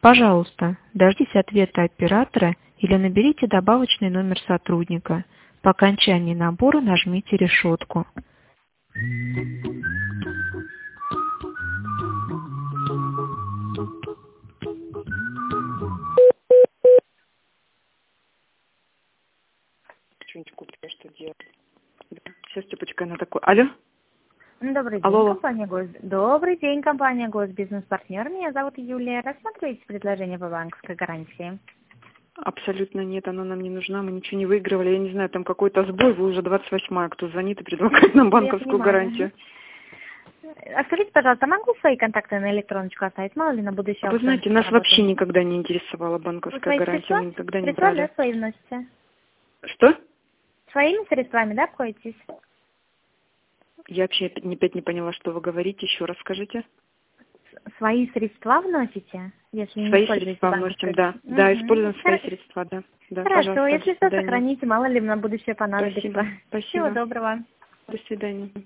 Пожалуйста, дождитесь ответа оператора или наберите добавочный номер сотрудника. По окончании набора нажмите решетку. Что-нибудь купить, что делать? Да. Сейчас, Степочка, она такой. Алло? Добрый день, Алло. Добрый день, компания Госбизнес-партнер. Меня зовут Юлия. Рассматриваете предложение по банковской гарантии? Абсолютно нет, она нам не нужна, мы ничего не выигрывали. Я не знаю, там какой-то сбой, вы уже 28-я, кто звонит и предлагает нам банковскую гарантию. А скажите, пожалуйста, могу свои контакты на электроночку оставить? Мало ли на будущее. Вы знаете, нас вообще никогда не интересовала банковская гарантия, мы никогда не брали. Да, свои вносите? Что? Своими средствами, да, обходитесь? Я вообще опять не поняла, что вы говорите. Еще раз скажите. Свои средства вносите? Если Свои не средства вносим, да. Угу. Да, используем свои средства, да. Да, Хорошо, пожалуйста, если что, сохраните, мало ли на будущее понадобится. Спасибо. Всего доброго. До свидания.